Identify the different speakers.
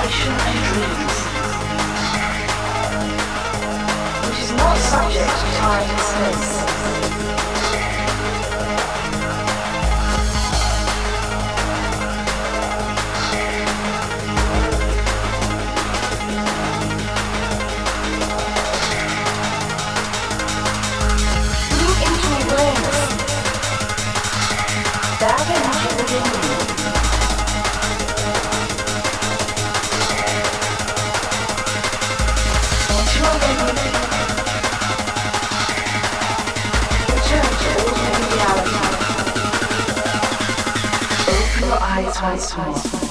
Speaker 1: passion and dreams, which is not subject to time and space. Move into awareness, that energy within you. Return to ordinary reality. Open your eyes once more.